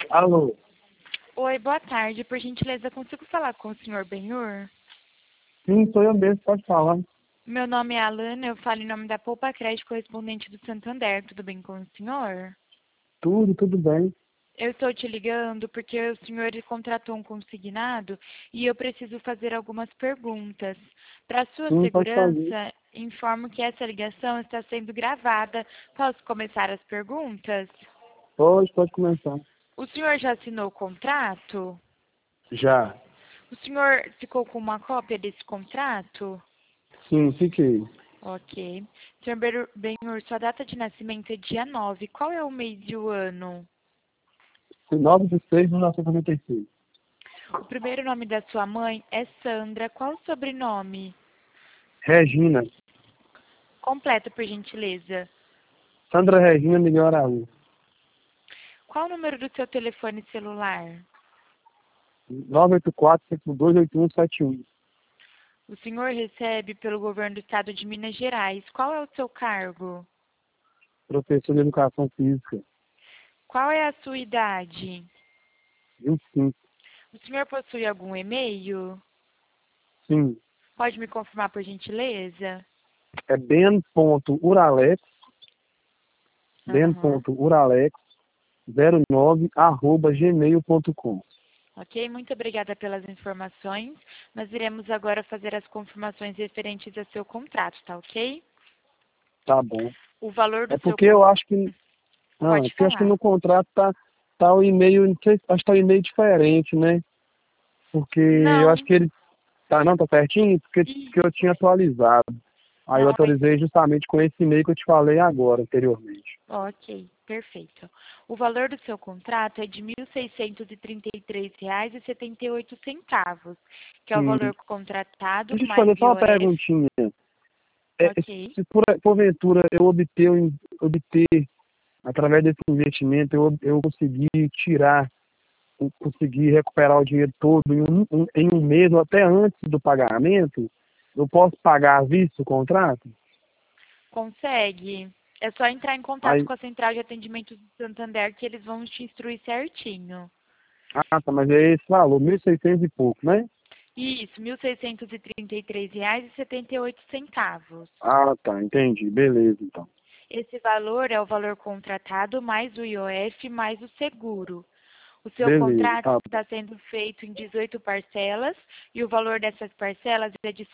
Alô? Oi, boa tarde. Por gentileza, consigo falar com o senhor Benhur? Sim, sou eu mesmo, pode falar. Meu nome é Alana, eu falo em nome da Poupa Crédito correspondente do Santander. Tudo bem com o senhor? Tudo bem. Eu estou te ligando porque o senhor contratou um consignado e eu preciso fazer algumas perguntas. Para sua Sim, pode fazer. segurança, informo que essa ligação está sendo gravada. Posso começar as perguntas? Pode começar. O senhor já assinou o contrato? Já. O senhor ficou com uma cópia desse contrato? Sim, fiquei. Ok. Senhor Benhur, sua data de nascimento é dia 9. Qual é o mês e o ano? 9/6/1996. O primeiro nome da sua mãe é Sandra. Qual o sobrenome? Regina. Completo, por gentileza. Sandra Regina Miguel Araújo. Qual o número do seu telefone celular? 984-528171. O senhor recebe pelo governo do estado de Minas Gerais. Qual é o seu cargo? Professor de Educação Física. Qual é a sua idade? 25. O senhor possui algum e-mail? Sim. Pode me confirmar, por gentileza? É ben.uralex, Aham. ben.uralex09@gmail.com. Ok, muito obrigada pelas informações. Nós iremos agora fazer as confirmações referentes ao seu contrato, tá ok? Tá bom. O valor É do seu porque eu contrato. acho que Pode porque eu acho que falar. no contrato tá o e-mail, não sei, acho que tá o e-mail diferente, né? Porque eu acho Não. que ele tá certinho, porque eu tinha atualizado. Aí eu Não, atualizei justamente com esse e-mail que eu te falei agora, anteriormente. ok, perfeito. O valor do seu contrato é de R$ 1.633,78, que é o Sim. valor contratado Deixa eu te mais fazer só uma IOF. perguntinha. Ok. Se porventura eu obter, através desse investimento, eu conseguir conseguir recuperar o dinheiro todo em um mês ou até antes do pagamento, eu posso pagar à vista o contrato? Consegue. É só entrar em contato Aí, com a central de atendimento do Santander que eles vão te instruir certinho. tá, mas é esse valor, 1.600 e pouco, né? Isso, R$ 1.633,78. Tá, entendi. Beleza, então. Esse valor é o valor contratado mais o IOF mais o seguro. O seu Beleza, contrato tá. está sendo feito em 18 parcelas e o valor dessas parcelas é de R$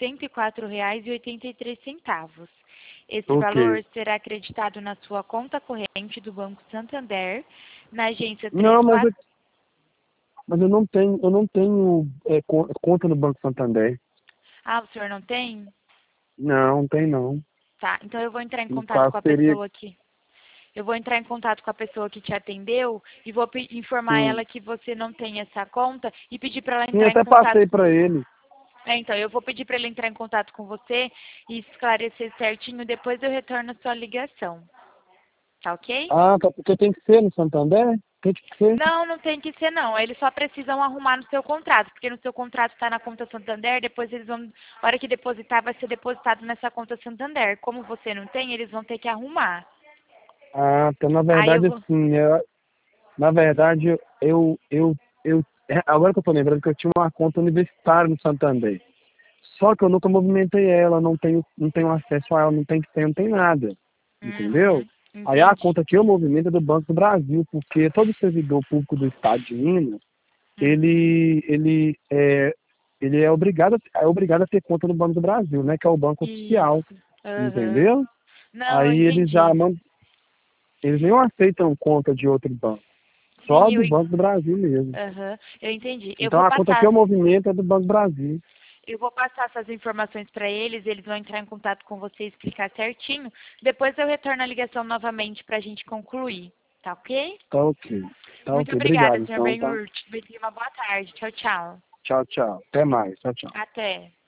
104,83. Esse Ok. valor será acreditado na sua conta corrente do Banco Santander, na agência Não, 34. mas eu não tenho conta no Banco Santander. Ah, o senhor não tem? Não tem não. Tá, então eu vou entrar em No contato caso, com a seria, pessoa aqui. Eu vou entrar em contato com a pessoa que te atendeu e vou informar sim. ela que você não tem essa conta e pedir para ela Sim, eu entrar em até contato passei com. para ele. Então, eu vou pedir para ele entrar em contato com você e esclarecer certinho, depois eu retorno a sua ligação. Tá ok? Tá, porque tem que ser no Santander? Tem que ser? Não, não tem que ser não. Eles só precisam arrumar no seu contrato, porque no seu contrato está na conta Santander, depois eles vão, a hora que depositar, vai ser depositado nessa conta Santander. Como você não tem, eles vão ter que arrumar. Tá, na Aí eu verdade, vou. assim, na verdade, agora que eu tô lembrando que eu tinha uma conta universitária no Santander. Só que eu nunca movimentei ela, não tenho acesso a ela, não tem senha, não tem nada. Entendeu? Uhum, Aí a entendi. conta que eu movimento é do Banco do Brasil, porque todo servidor público do Estado de Minas, Uhum, ele é obrigado a ter conta no Banco do Brasil, né? Que é o banco oficial, isso. Aham. entendeu? Não, eu Aí entendi. eles não aceitam conta de outro banco, só Sim, do Banco do Brasil mesmo. aham, eu entendi. Então a conta que eu movimento é do Banco do Brasil. Eu vou passar essas informações para eles vão entrar em contato com você e explicar certinho. Depois eu retorno a ligação novamente para a gente concluir, tá ok? Tá ok. Tá Muito ok. obrigada, Obrigado senhor então, tá? Benhur. Tenha uma boa tarde. Tchau, tchau. Tchau, tchau. Até mais. Tchau, tchau. Até.